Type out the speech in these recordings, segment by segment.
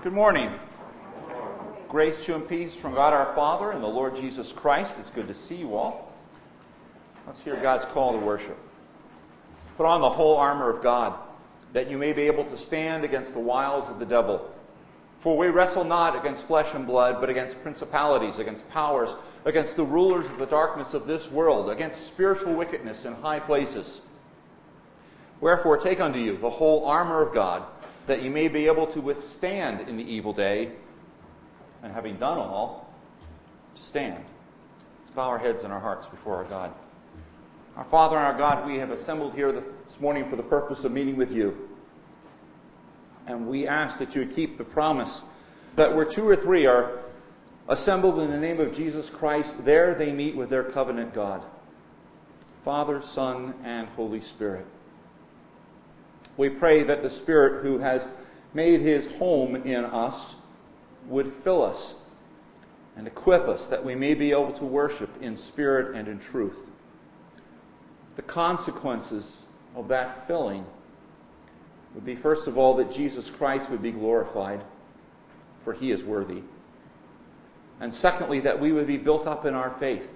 Good morning. Grace to you and peace from God our Father and the Lord Jesus Christ. It's good to see you all. Let's hear God's call to worship. Put on the whole armor of God, that you may be able to stand against the wiles of the devil. For we wrestle not against flesh and blood, but against principalities, against powers, against the rulers of the darkness of this world, against spiritual wickedness in high places. Wherefore take unto you the whole armor of God, that you may be able to withstand in the evil day, and having done all, to stand. Let's bow our heads and our hearts before our God. Our Father and our God, we have assembled here this morning for the purpose of meeting with you. And we ask that you would keep the promise that where two or three are assembled in the name of Jesus Christ, there they meet with their covenant God, Father, Son, and Holy Spirit. We pray that the Spirit who has made his home in us would fill us and equip us that we may be able to worship in spirit and in truth. The consequences of that filling would be, first of all, that Jesus Christ would be glorified, for he is worthy. And secondly, that we would be built up in our faith,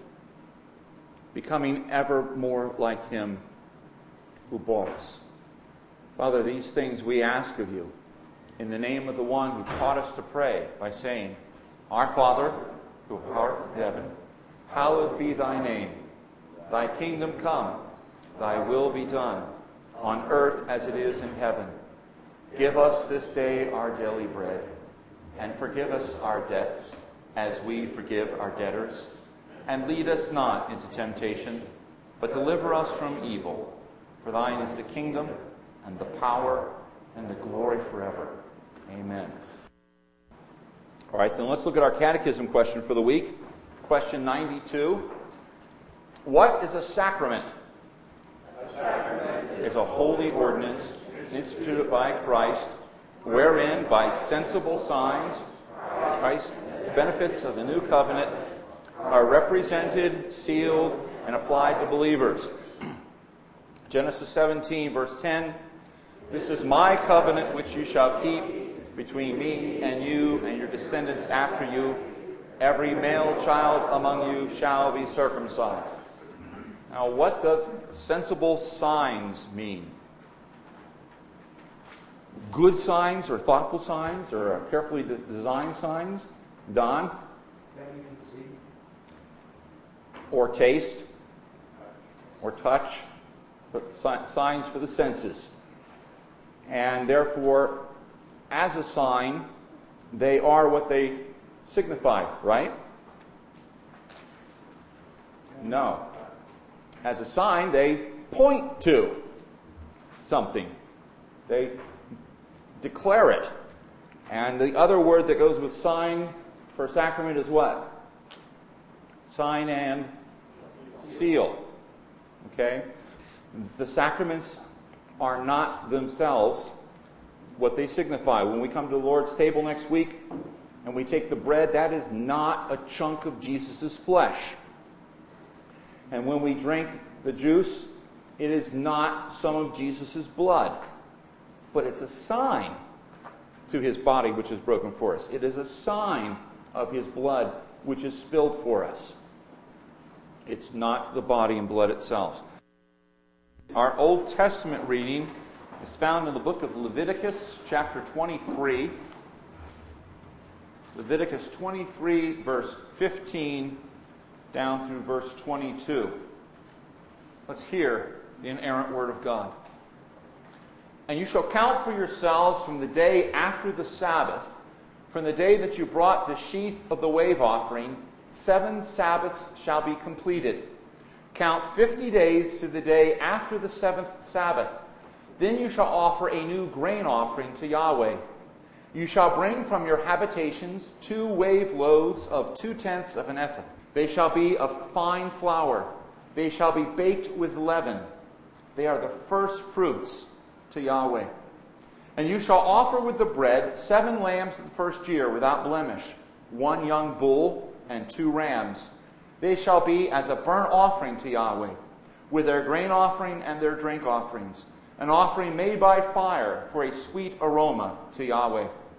becoming ever more like him who bought us. Father, these things we ask of you in the name of the one who taught us to pray by saying, Our Father, who art in heaven, hallowed be thy name. Thy kingdom come, thy will be done, on earth as it is in heaven. Give us this day our daily bread, and forgive us our debts, as we forgive our debtors. And lead us not into temptation, but deliver us from evil. For thine is the kingdom, and the power, and the glory forever. Amen. All right, then let's look at our catechism question for the week. Question 92. What is a sacrament? A sacrament is a holy ordinance instituted by Christ, wherein by sensible signs Christ, the benefits of the new covenant, are represented, sealed, and applied to believers. Genesis 17, verse 10. This is my covenant which you shall keep between me and you and your descendants after you. Every male child among you shall be circumcised. Now, what does sensible signs mean? Good signs or thoughtful signs or carefully designed signs? Don? that you can see. Or taste? Or touch? But signs for the senses. And therefore, as a sign, they are what they signify, right? No. As a sign, they point to something. They declare it. And the other word that goes with sign for sacrament is what? Sign and seal. Okay? The sacraments are not themselves what they signify. When we come to the Lord's table next week and we take the bread, that is not a chunk of Jesus' flesh. And when we drink the juice, it is not some of Jesus' blood. But it's a sign to his body which is broken for us. It is a sign of his blood which is spilled for us. It's not the body and blood itself. Our Old Testament reading is found in the book of Leviticus, chapter 23. Leviticus 23, verse 15, down through verse 22. Let's hear the inerrant word of God. And you shall count for yourselves from the day after the Sabbath, from the day that you brought the sheaf of the wave offering, 7 Sabbaths shall be completed. Count 50 days to the day after the 7th Sabbath. Then you shall offer a new grain offering to Yahweh. You shall bring from your habitations 2 wave loaves of 2/10 of an ephah. They shall be of fine flour. They shall be baked with leaven. They are the first fruits to Yahweh. And you shall offer with the bread 7 lambs of the first year without blemish, 1 young bull, and 2 rams. They shall be as a burnt offering to Yahweh, with their grain offering and their drink offerings, an offering made by fire for a sweet aroma to Yahweh.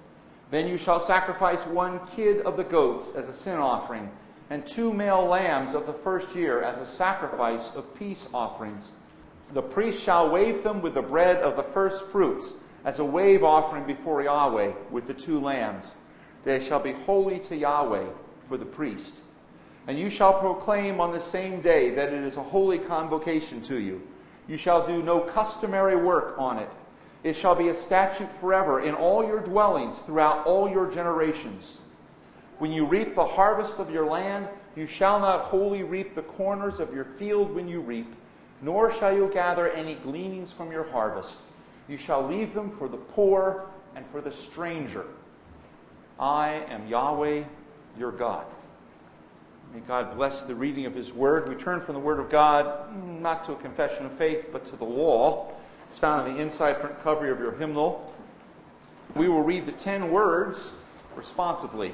Then you shall sacrifice 1 kid of the goats as a sin offering, and 2 male lambs of the first year as a sacrifice of peace offerings. The priest shall wave them with the bread of the first fruits, as a wave offering before Yahweh with the 2 lambs. They shall be holy to Yahweh for the priest. And you shall proclaim on the same day that it is a holy convocation to you. You shall do no customary work on it. It shall be a statute forever in all your dwellings throughout all your generations. When you reap the harvest of your land, you shall not wholly reap the corners of your field when you reap, nor shall you gather any gleanings from your harvest. You shall leave them for the poor and for the stranger. I am Yahweh, your God. May God bless the reading of His Word. We turn from the Word of God, not to a confession of faith, but to the law. It's found on the inside front cover of your hymnal. We will read the 10 words responsively.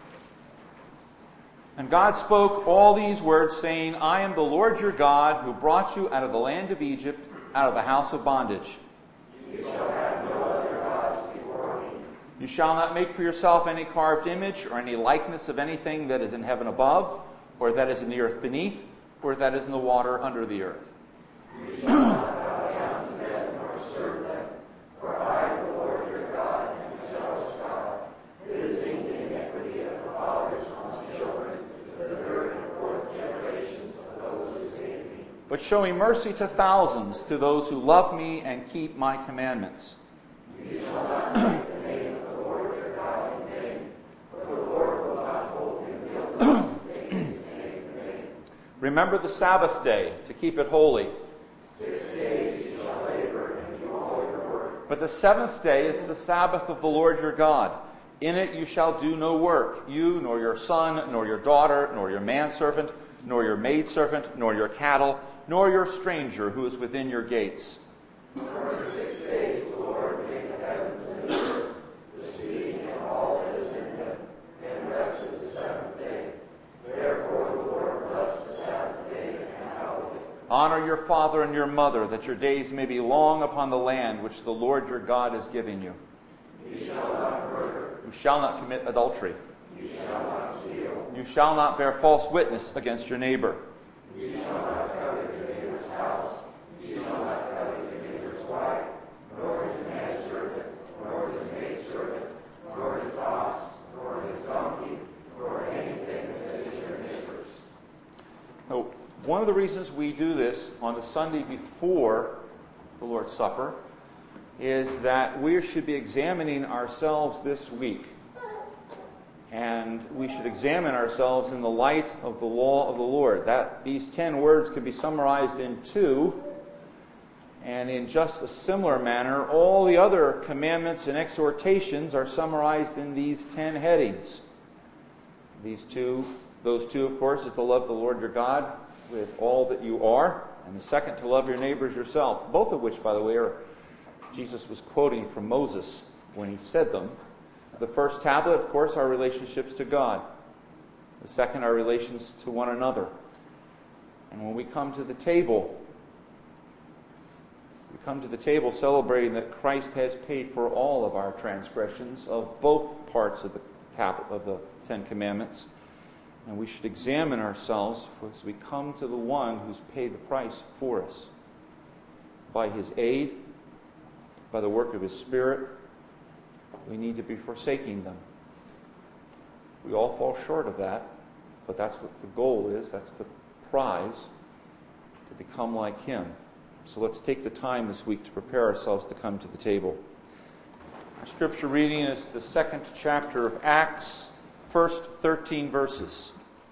And God spoke all these words, saying, I am the Lord your God, who brought you out of the land of Egypt, out of the house of bondage. You shall have no other gods before me. You shall not make for yourself any carved image or any likeness of anything that is in heaven above, or that is in the earth beneath, or that is in the water under the earth. You shall not bow down to them nor serve them, for I, the Lord your God, am a jealous God, visiting the iniquity of the fathers on the children, to the 3rd and 4th generations of those who hate me. But showing mercy to thousands, to those who love me and keep my commandments. You shall not take the name of the Lord your God in vain, for the Lord will not hold him guilty who takes his name in vain. Remember the Sabbath day, to keep it holy. 6 days you shall labor and do all your work. But the 7th day is the Sabbath of the Lord your God. In it you shall do no work, you, nor your son, nor your daughter, nor your manservant, nor your maidservant, nor your cattle, nor your stranger who is within your gates. For in 6 days the Lord made the heavens and the earth, the sea and all that is in them, and rested the 7th day. Therefore the Lord blessed the Sabbath day and hallowed it. Honor your father and your mother, that your days may be long upon the land which the Lord your God is giving you. You shall not murder. You shall not commit adultery. You shall not steal. You shall not bear false witness against your neighbor. You shall not covet your neighbor's house. You shall not covet your neighbor's wife, nor his manservant, nor his maidservant, nor his ox, nor his donkey, nor anything that is your neighbor's. Now, one of the reasons we do this on the Sunday before the Lord's Supper is that we should be examining ourselves this week. And we should examine ourselves in the light of the law of the Lord. These 10 words can be summarized in 2. And in just a similar manner, all the other commandments and exhortations are summarized in these 10 headings. Those two, of course, is to love the Lord your God with all that you are, and the second, to love your neighbors yourself. Both of which, by the way, Jesus was quoting from Moses when he said them. The first tablet, of course, our relationships to God. The second, our relations to one another. And when we come to the table, celebrating that Christ has paid for all of our transgressions of both parts of the tablet of the 10 Commandments. And we should examine ourselves as we come to the one who's paid the price for us. By His aid, by the work of His Spirit, we need to be forsaking them. We all fall short of that, but that's what the goal is. That's the prize, to become like Him. So let's take the time this week to prepare ourselves to come to the table. Our scripture reading is the 2nd chapter of Acts, first 13 verses.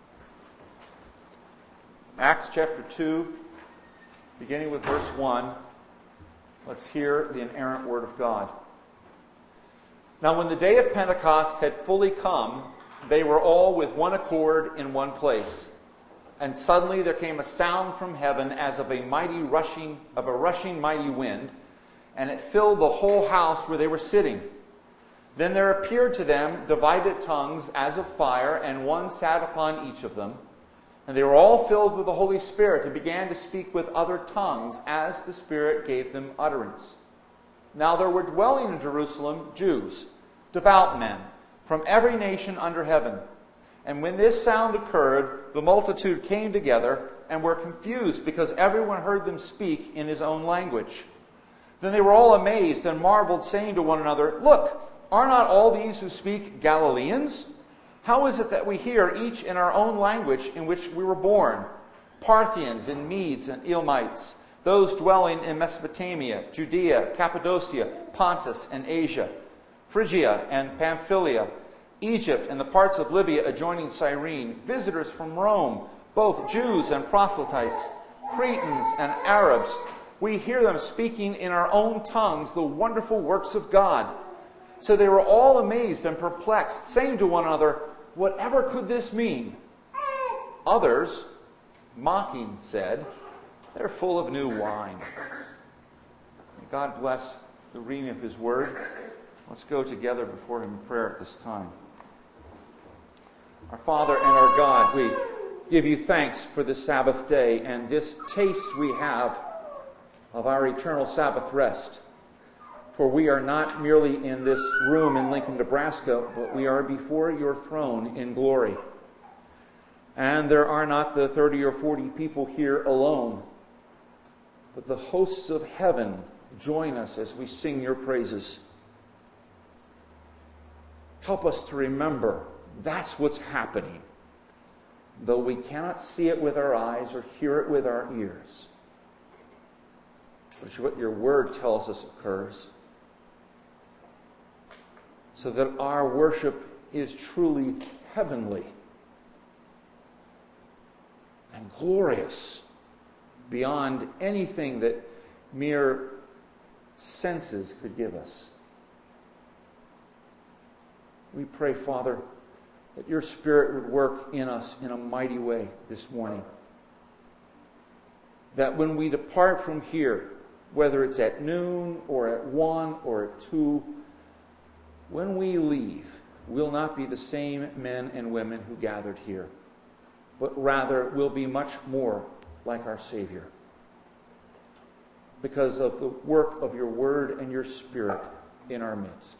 Acts chapter 2, beginning with verse 1. Let's hear the inerrant word of God. Now when the day of Pentecost had fully come, they were all with one accord in one place. And suddenly there came a sound from heaven as of a rushing mighty wind, and it filled the whole house where they were sitting. Then there appeared to them divided tongues as of fire, and one sat upon each of them. And they were all filled with the Holy Spirit, and began to speak with other tongues as the Spirit gave them utterance. Now there were dwelling in Jerusalem Jews, devout men, from every nation under heaven. And when this sound occurred, the multitude came together and were confused because everyone heard them speak in his own language. Then they were all amazed and marveled, saying to one another, "Look, are not all these who speak Galileans? How is it that we hear each in our own language in which we were born? Parthians and Medes and Elamites, those dwelling in Mesopotamia, Judea, Cappadocia, Pontus and Asia, Phrygia and Pamphylia, Egypt and the parts of Libya adjoining Cyrene, visitors from Rome, both Jews and proselytes, Cretans and Arabs. We hear them speaking in our own tongues the wonderful works of God." So they were all amazed and perplexed, saying to one another, "Whatever could this mean?" Others, mocking, said, "They're full of new wine." May God bless the reading of His Word. Let's go together before Him in prayer at this time. Our Father and our God, we give You thanks for this Sabbath day and this taste we have of our eternal Sabbath rest. For we are not merely in this room in Lincoln, Nebraska, but we are before Your throne in glory. And there are not the 30 or 40 people here alone, but the hosts of heaven join us as we sing Your praises. Help us to remember that's what's happening, though we cannot see it with our eyes or hear it with our ears. Which is what Your Word tells us occurs, so that our worship is truly heavenly and glorious beyond anything that mere senses could give us. We pray, Father, that Your Spirit would work in us in a mighty way this morning. That when we depart from here, whether it's at noon or at 1 or at 2, when we leave, we'll not be the same men and women who gathered here, but rather we'll be much more like our Savior, because of the work of Your Word and Your Spirit in our midst.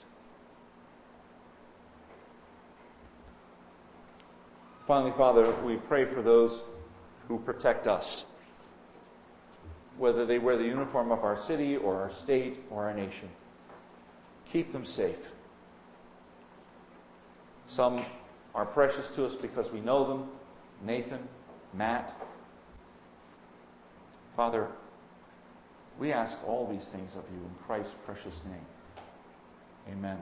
Finally, Father, we pray for those who protect us, whether they wear the uniform of our city or our state or our nation. Keep them safe. Some are precious to us because we know them. Nathan, Matt. Father, we ask all these things of You in Christ's precious name. Amen.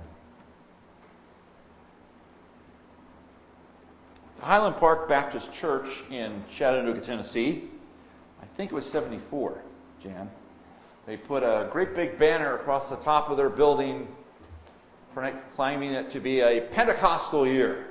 The Highland Park Baptist Church in Chattanooga, Tennessee, I think it was 74, Jan. They put a great big banner across the top of their building proclaiming it to be a Pentecostal year.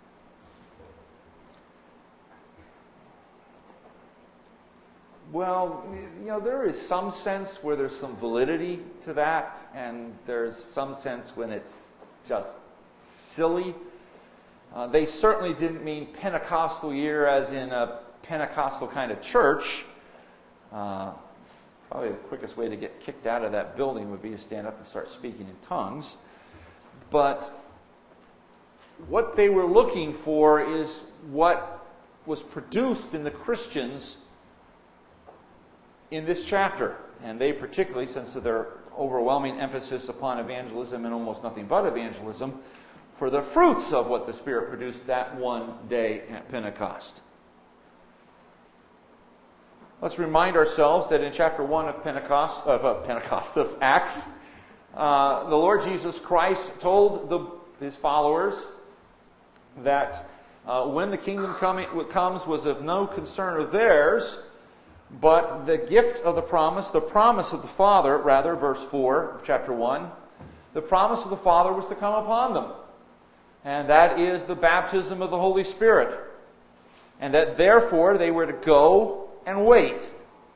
Well, there is some sense where there's some validity to that, and there's some sense when it's just silly. They certainly didn't mean Pentecostal year as in a Pentecostal kind of church. Probably the quickest way to get kicked out of that building would be to stand up and start speaking in tongues. But what they were looking for is what was produced in the Christians in this chapter. And they particularly, since of their overwhelming emphasis upon evangelism and almost nothing but evangelism, for the fruits of what the Spirit produced that one day at Pentecost. Let's remind ourselves that in chapter 1 of Acts, the Lord Jesus Christ told His followers that when the kingdom comes was of no concern of theirs, but the gift of the promise of the Father, verse 4 of chapter 1, the promise of the Father was to come upon them. And that is the baptism of the Holy Spirit. And that therefore they were to go and wait.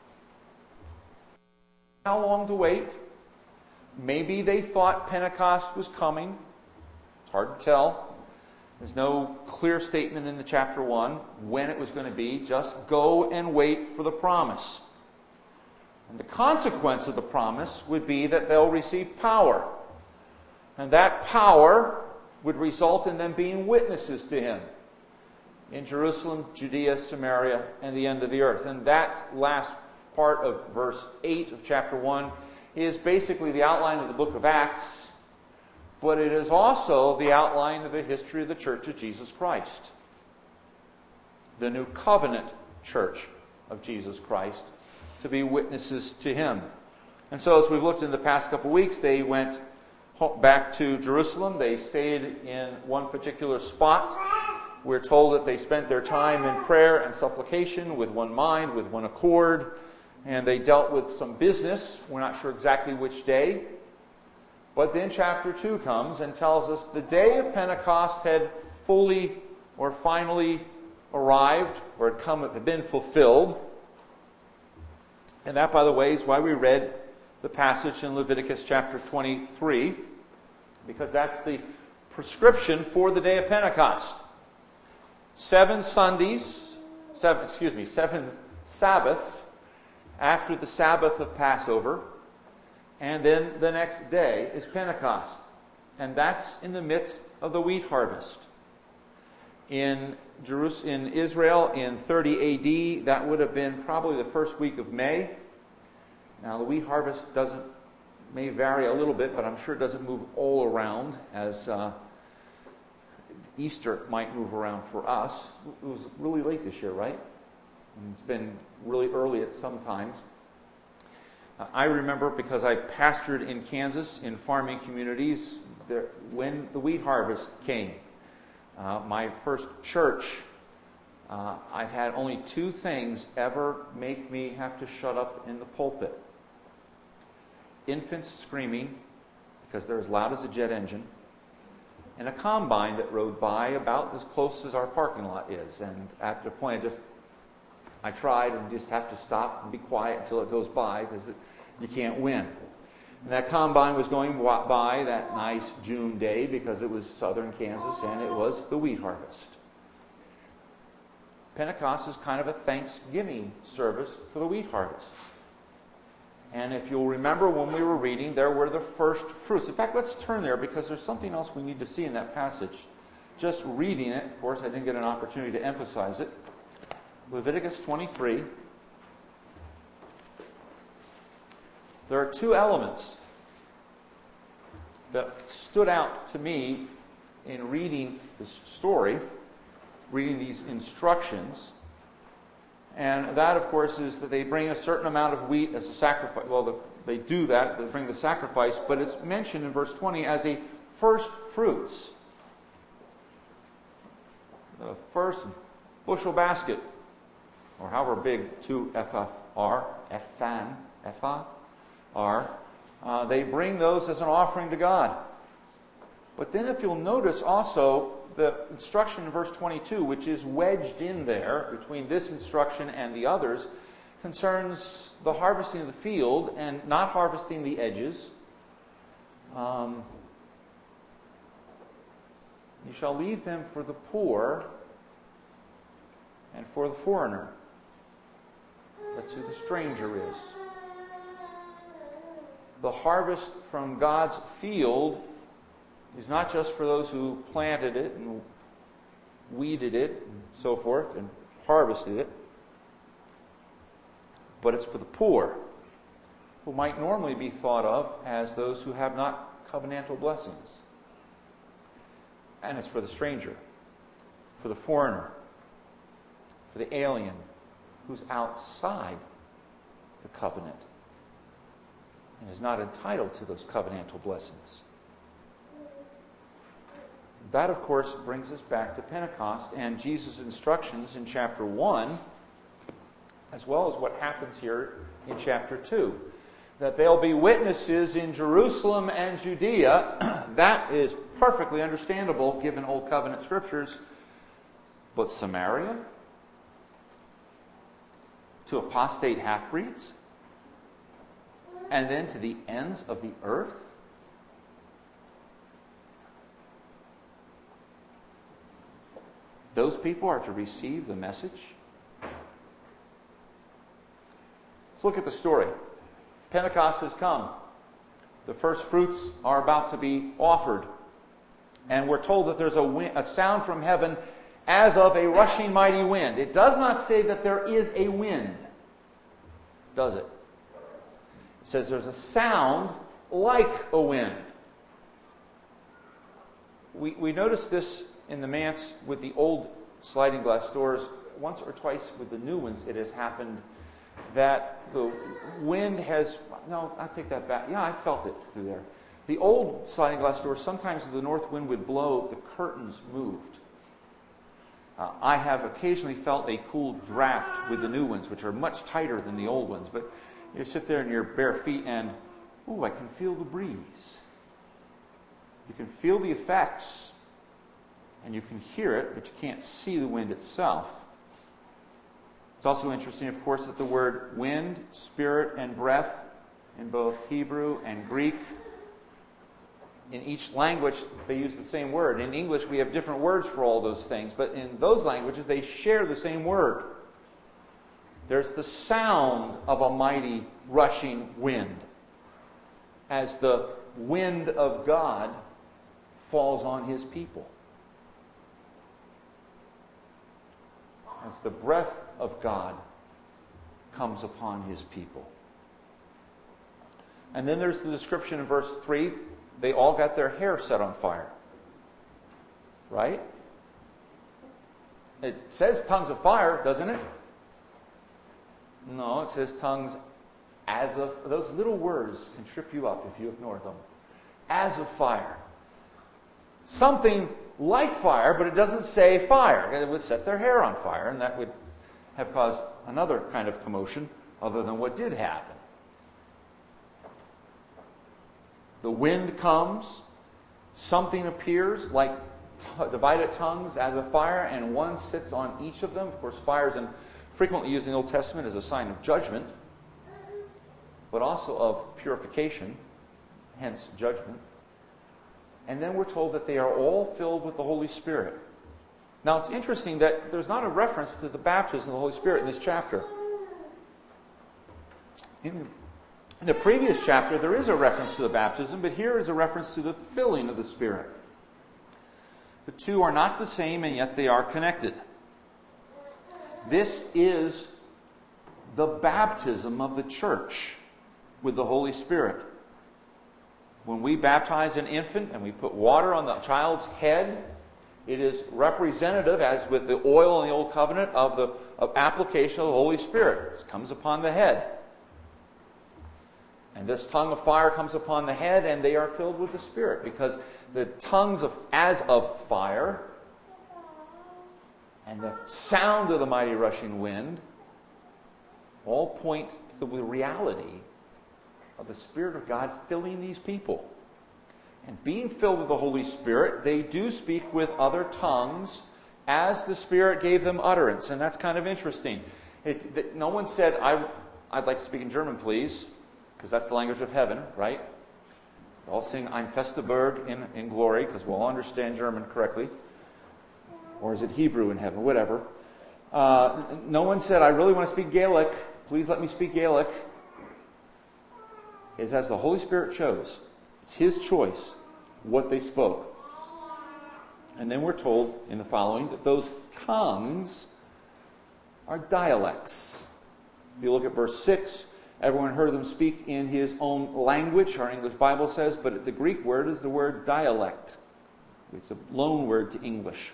How long to wait? Maybe they thought Pentecost was coming. It's hard to tell. There's no clear statement in the chapter 1 when it was going to be. Just go and wait for the promise. And the consequence of the promise would be that they'll receive power. And that power would result in them being witnesses to Him in Jerusalem, Judea, Samaria, and the end of the earth. And that last part of verse 8 of chapter 1 is basically the outline of the book of Acts, but it is also the outline of the history of the Church of Jesus Christ, the New Covenant Church of Jesus Christ, to be witnesses to Him. And so as we've looked in the past couple of weeks, they went back to Jerusalem. They stayed in one particular spot. We're told that they spent their time in prayer and supplication with one mind, with one accord, and they dealt with some business. We're not sure exactly which day. But then chapter 2 comes and tells us the day of Pentecost had fully or finally arrived, or had been fulfilled. And that, by the way, is why we read the passage in Leviticus chapter 23, because that's the prescription for the day of Pentecost. 7 Sabbaths after the Sabbath of Passover, and then the next day is Pentecost. And that's in the midst of the wheat harvest. In Israel in 30 AD, that would have been probably the first week of May. Now the wheat harvest may vary a little bit, but I'm sure it doesn't move all around as Easter might move around for us. It was really late this year, right? And it's been really early at some times. I remember, because I pastored in Kansas in farming communities, when the wheat harvest came. My first church, I've had only 2 things ever make me have to shut up in the pulpit. Infants screaming because they're as loud as a jet engine, and a combine that rode by about as close as our parking lot is. And after a point, I tried and just have to stop and be quiet until it goes by, because you can't win. And that combine was going by that nice June day because it was southern Kansas and it was the wheat harvest. Pentecost is kind of a Thanksgiving service for the wheat harvest. And if you'll remember when we were reading, there were the first fruits. In fact, let's turn there because there's something else we need to see in that passage. Just reading it, of course, I didn't get an opportunity to emphasize it. Leviticus 23. There are 2 elements that stood out to me in reading this story, reading these instructions. And that, of course, is that they bring a certain amount of wheat as a sacrifice. Well, they do that, they bring the sacrifice, but it's mentioned in verse 20 as a first fruits. The first bushel basket, or however big 2 ephah are, they bring those as an offering to God. But then if you'll notice also the instruction in verse 22, which is wedged in there between this instruction and the others, concerns the harvesting of the field and not harvesting the edges. You shall leave them for the poor and for the foreigner. That's who the stranger is. The harvest from God's field is not just for those who planted it and weeded it and so forth and harvested it, but it's for the poor, who might normally be thought of as those who have not covenantal blessings. And it's for the stranger, for the foreigner, for the alien who's outside the covenant and is not entitled to those covenantal blessings. That, of course, brings us back to Pentecost and Jesus' instructions in chapter 1, as well as what happens here in chapter 2. That they'll be witnesses in Jerusalem and Judea. That is perfectly understandable given Old Covenant scriptures. But Samaria? To apostate half-breeds? And then to the ends of the earth? Those people are to receive the message. Let's look at the story. Pentecost has come. The first fruits are about to be offered. And we're told that there's a sound from heaven as of a rushing mighty wind. It does not say that there is a wind, does it? It says there's a sound like a wind. We noticed this in the manse with the old sliding glass doors. Once or twice with the new ones, it has happened that the wind has... No, I take that back. Yeah, I felt it through there. The old sliding glass doors, sometimes the north wind would blow, the curtains moved. I have occasionally felt a cool draft with the new ones, which are much tighter than the old ones. But you sit there in your bare feet and, ooh, I can feel the breeze. You can feel the effects, and you can hear it, but you can't see the wind itself. It's also interesting, of course, that the word wind, spirit, and breath in both Hebrew and Greek, in each language they use the same word. In English we have different words for all those things, but in those languages they share the same word. There's the sound of a mighty rushing wind as the wind of God falls on His people. As the breath of God comes upon His people. And then there's the description in verse 3, they all got their hair set on fire. Right? It says tongues of fire, doesn't it? No, it says tongues as of... Those little words can trip you up if you ignore them. As of fire. Something like fire, but it doesn't say fire. It would set their hair on fire, and that would have caused another kind of commotion other than what did happen. The wind comes, something appears like divided tongues as a fire, and one sits on each of them. Of course, fire is frequently used in the Old Testament as a sign of judgment, but also of purification, hence judgment. And then we're told that they are all filled with the Holy Spirit. Now, it's interesting that there's not a reference to the baptism of the Holy Spirit in this chapter. In the previous chapter, there is a reference to the baptism, but here is a reference to the filling of the Spirit. The two are not the same, and yet they are connected. This is the baptism of the church with the Holy Spirit. When we baptize an infant and we put water on the child's head, it is representative, as with the oil in the Old Covenant, of application of the Holy Spirit. It comes upon the head. And this tongue of fire comes upon the head, and they are filled with the Spirit, because the tongues as of fire and the sound of the mighty rushing wind all point to the reality of the Spirit of God filling these people. And being filled with the Holy Spirit, they do speak with other tongues as the Spirit gave them utterance. And that's kind of interesting. No one said, I'd like to speak in German, please, because that's the language of heaven, right? We'll all sing Ein feste Burg in glory, because we'll all understand German correctly. Or is it Hebrew in heaven? Whatever. No one said, I really want to speak Gaelic. Please let me speak Gaelic. It's as the Holy Spirit chose. It's His choice what they spoke. And then we're told in the following that those tongues are dialects. If you look at verse 6, everyone heard them speak in his own language, our English Bible says, but the Greek word is the word dialect. It's a loan word to English.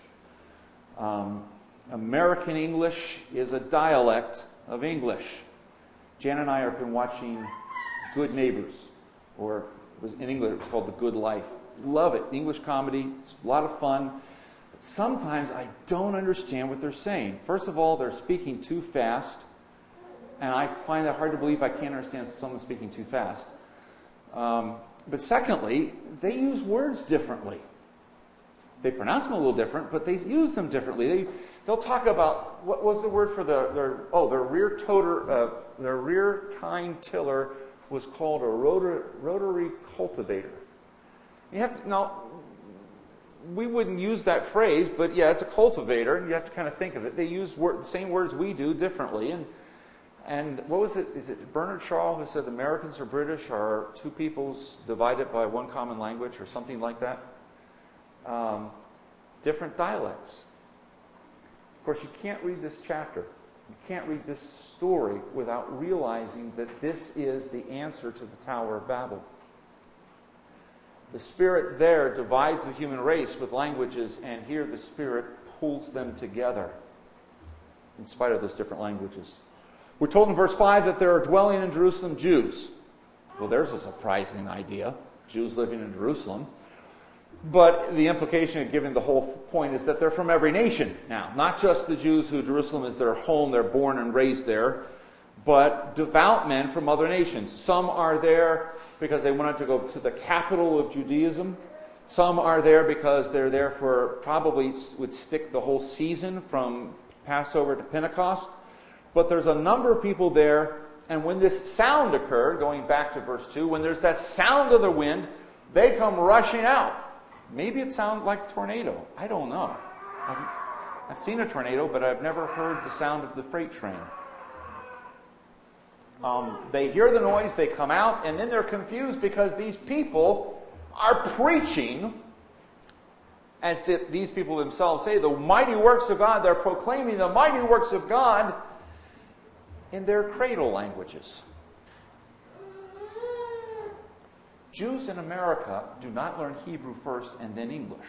American English is a dialect of English. Jan and I have been watching Good Neighbors, or in English it was called The Good Life. Love it. English comedy. It's a lot of fun. But sometimes I don't understand what they're saying. First of all, they're speaking too fast. And I find it hard to believe I can't understand someone speaking too fast. But secondly, they use words differently. They pronounce them a little different, but they use them differently. They'll talk about, what was the word for their rear toter, their rear tine tiller was called a rotary cultivator. Now, we wouldn't use that phrase, but yeah, it's a cultivator, and you have to kind of think of it. They use the same words we do differently, and what was it? Is it Bernard Shaw who said the Americans or British are two peoples divided by one common language, or something like that? different dialects. Of course, you can't read this chapter, you can't read this story without realizing that this is the answer to the Tower of Babel. The Spirit there divides the human race with languages, and here the Spirit pulls them together in spite of those different languages. We're told in verse 5 that there are dwelling in Jerusalem Jews. Well, there's a surprising idea. Jews living in Jerusalem. But the implication of giving the whole point is that they're from every nation now. Not just the Jews who Jerusalem is their home, they're born and raised there, but devout men from other nations. Some are there because they wanted to go to the capital of Judaism. Some are there because they're there for, probably would stick the whole season from Passover to Pentecost. But there's a number of people there, and when this sound occurred, going back to verse 2, when there's that sound of the wind, they come rushing out. Maybe it sounds like a tornado. I don't know. I've seen a tornado, but I've never heard the sound of the freight train. They hear the noise, they come out, and then they're confused because these people are preaching, as these people themselves say, the mighty works of God. They're proclaiming the mighty works of God in their cradle languages. Jews in America do not learn Hebrew first and then English.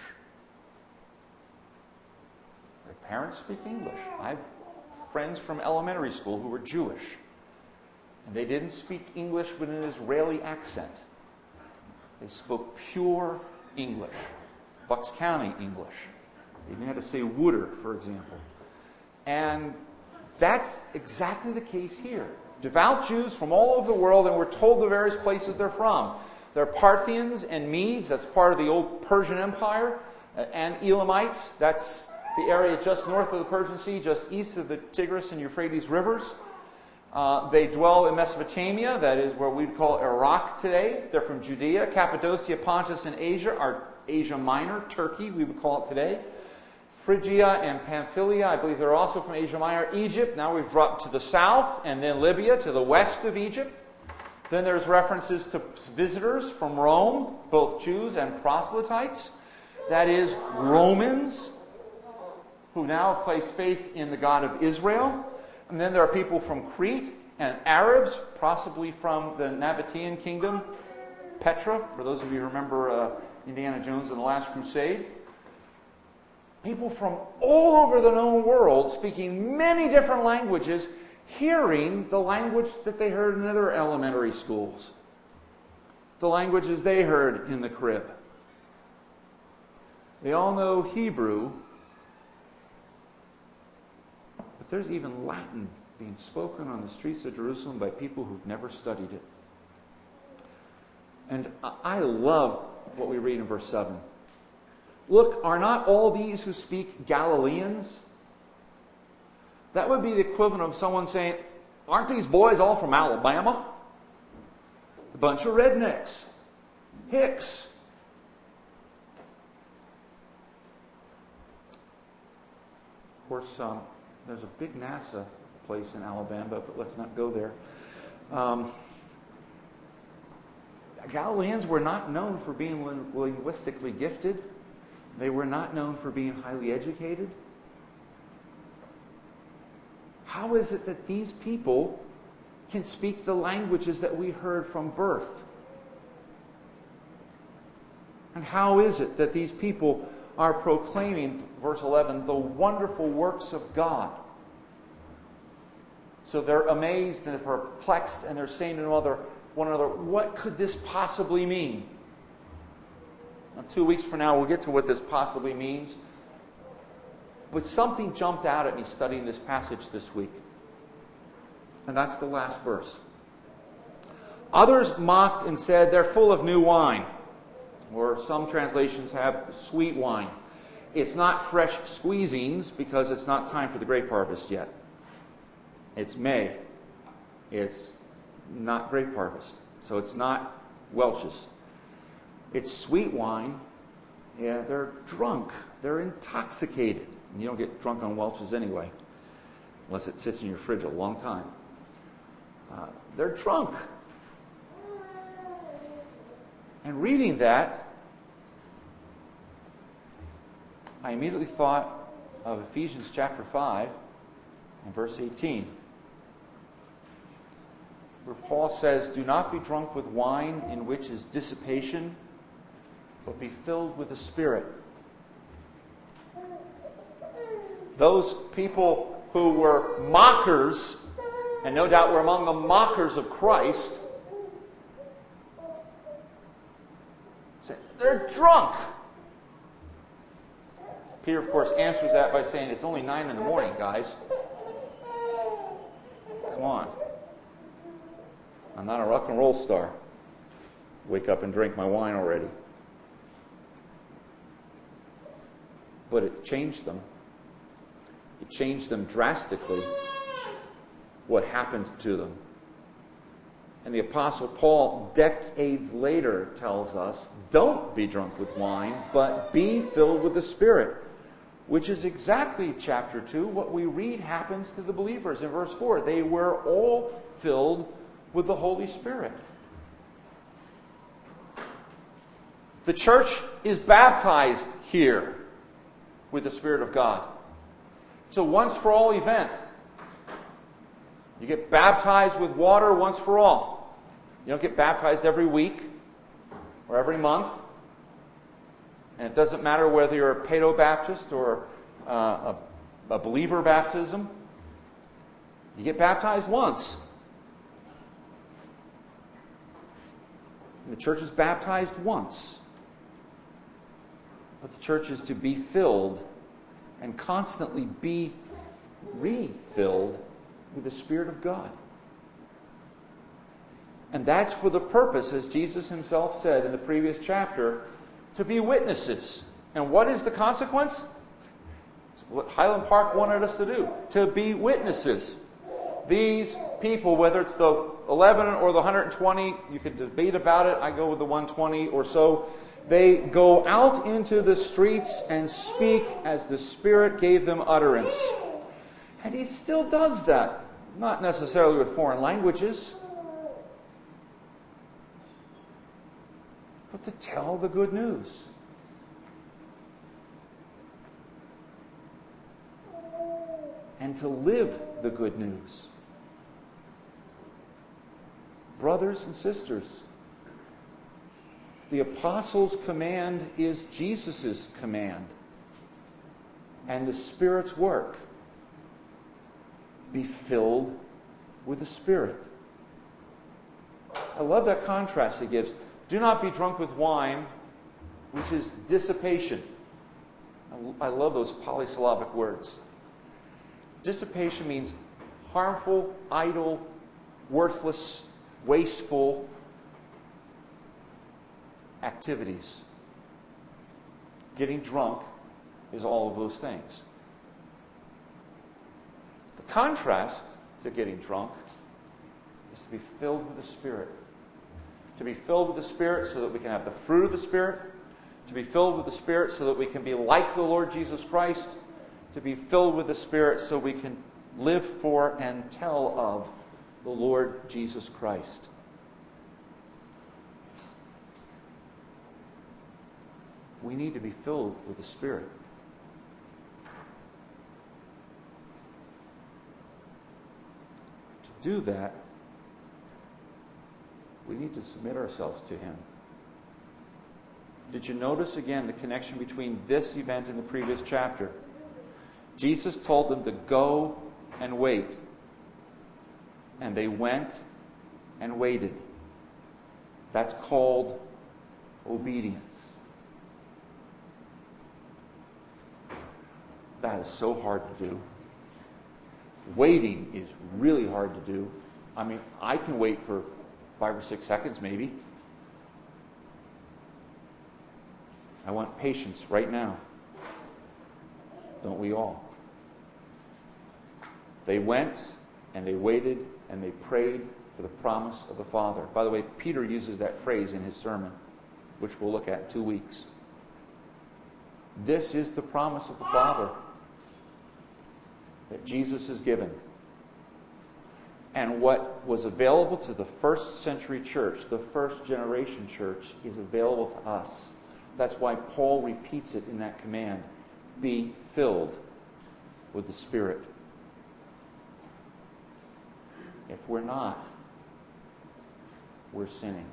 Their parents speak English. I have friends from elementary school who were Jewish, and they didn't speak English with an Israeli accent. They spoke pure English, Bucks County English. They even had to say "would'er," for example. And that's exactly the case here. Devout Jews from all over the world, and we're told the various places they're from. They're Parthians and Medes, that's part of the old Persian Empire, and Elamites, that's the area just north of the Persian Sea, just east of the Tigris and Euphrates rivers. They dwell in Mesopotamia, that is where we'd call Iraq today. They're from Judea, Cappadocia, Pontus, and Asia, or Asia Minor, Turkey, we would call it today. Phrygia and Pamphylia, I believe they're also from Asia Minor. Egypt, now we've dropped to the south, and then Libya to the west of Egypt. Then there's references to visitors from Rome, both Jews and proselytes. That is, Romans, who now have placed faith in the God of Israel. And then there are people from Crete and Arabs, possibly from the Nabatean kingdom, Petra, for those of you who remember Indiana Jones and the Last Crusade. People from all over the known world speaking many different languages, hearing the language that they heard in other elementary schools, the languages they heard in the crib. They all know Hebrew, but there's even Latin being spoken on the streets of Jerusalem by people who've never studied it. And I love what we read in verse 7. Look, are not all these who speak Galileans? That would be the equivalent of someone saying, aren't these boys all from Alabama? A bunch of rednecks. Hicks. Of course, there's a big NASA place in Alabama, but let's not go there. Galileans were not known for being linguistically gifted. They were not known for being highly educated. How is it that these people can speak the languages that we heard from birth? And how is it that these people are proclaiming, verse 11, the wonderful works of God? So they're amazed and they're perplexed and they're saying to one another, what could this possibly mean? Now, 2 weeks from now, we'll get to what this possibly means. But something jumped out at me studying this passage this week. And that's the last verse. Others mocked and said, they're full of new wine. Or some translations have sweet wine. It's not fresh squeezings because it's not time for the grape harvest yet. It's May. It's not grape harvest. So it's not Welch's. It's sweet wine. Yeah, they're drunk. They're intoxicated. And you don't get drunk on Welch's anyway, unless it sits in your fridge a long time. They're drunk. And reading that, I immediately thought of Ephesians chapter 5 and verse 18, where Paul says, "Do not be drunk with wine, in which is dissipation, but be filled with the Spirit." Those people who were mockers, and no doubt were among the mockers of Christ, said, "They're drunk." Peter, of course, answers that by saying, "It's only 9 in the morning, guys. Come on. I'm not a rock and roll star. Wake up and drink my wine already." But it changed them. It changed them drastically, what happened to them. And the Apostle Paul, decades later, tells us, don't be drunk with wine, but be filled with the Spirit. Which is exactly, chapter 2, what we read happens to the believers in verse 4. They were all filled with the Holy Spirit. The church is baptized here with the Spirit of God. It's a once-for-all event. You get baptized with water once for all. You don't get baptized every week or every month. And it doesn't matter whether you're a Paedo-Baptist or a believer baptism. You get baptized once. And the church is baptized once. But the church is to be filled and constantly be refilled with the Spirit of God. And that's for the purpose, as Jesus himself said in the previous chapter, to be witnesses. And what is the consequence? It's what Highland Park wanted us to do. To be witnesses. These people, whether it's the 11 or the 120, you could debate about it. I go with the 120 or so. They go out into the streets and speak as the Spirit gave them utterance. And he still does that. Not necessarily with foreign languages, but to tell the good news. And to live the good news. Brothers and sisters, the apostles' command is Jesus' command and the Spirit's work. Be filled with the Spirit. I love that contrast he gives. Do not be drunk with wine, which is dissipation. I love those polysyllabic words. Dissipation means harmful, idle, worthless, wasteful activities. Getting drunk is all of those things. The contrast to getting drunk is to be filled with the Spirit. To be filled with the Spirit so that we can have the fruit of the Spirit. To be filled with the Spirit so that we can be like the Lord Jesus Christ. To be filled with the Spirit so we can live for and tell of the Lord Jesus Christ. We need to be filled with the Spirit. To do that, we need to submit ourselves to Him. Did you notice again the connection between this event and the previous chapter? Jesus told them to go and wait. And they went and waited. That's called obedience. That is so hard to do. Waiting is really hard to do. I mean, I can wait for 5 or 6 seconds maybe. I want patience right now. Don't we all? They went and they waited and they prayed for the promise of the Father. By the way, Peter uses that phrase in his sermon, which we'll look at in 2 weeks. This is the promise of the Father that Jesus has given. And what was available to the first century church, the first generation church, is available to us. That's why Paul repeats it in that command. be filled with the Spirit. If we're not, we're sinning.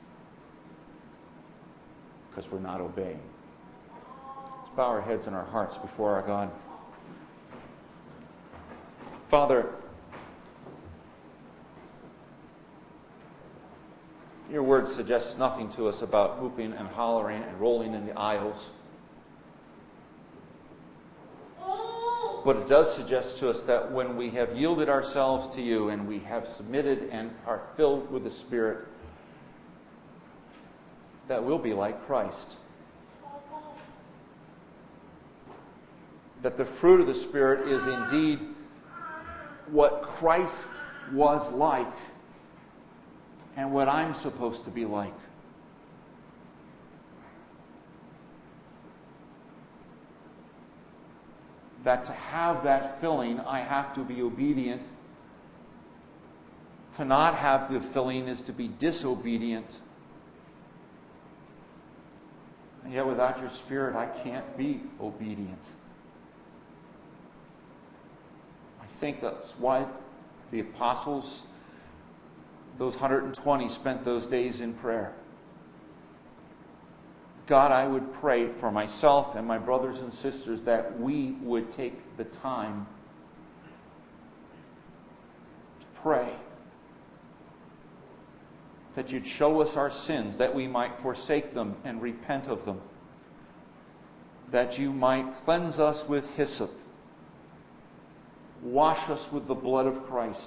Because we're not obeying. Let's bow our heads and our hearts before our God. Father, your word suggests nothing to us about whooping and hollering and rolling in the aisles. But it does suggest to us that when we have yielded ourselves to you and we have submitted and are filled with the Spirit, that we'll be like Christ. That the fruit of the Spirit is indeed what Christ was like and what I'm supposed to be like. That to have that filling, I have to be obedient. To not have the filling is to be disobedient. And yet without your Spirit, I can't be obedient. I think that's why the apostles, those 120, spent those days in prayer. God, I would pray for myself and my brothers and sisters that we would take the time to pray. That you'd show us our sins, that we might forsake them and repent of them. That you might cleanse us with hyssop. Wash us with the blood of Christ.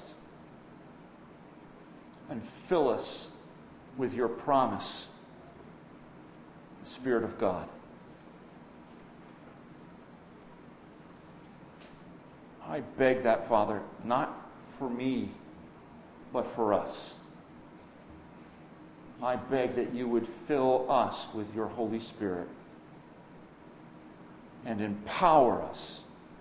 And fill us with your promise, the Spirit of God. I beg that, Father, not for me, but for us. I beg that you would fill us with your Holy Spirit and empower us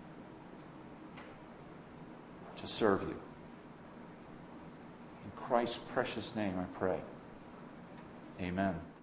to serve you. In Christ's precious name I pray. Amen.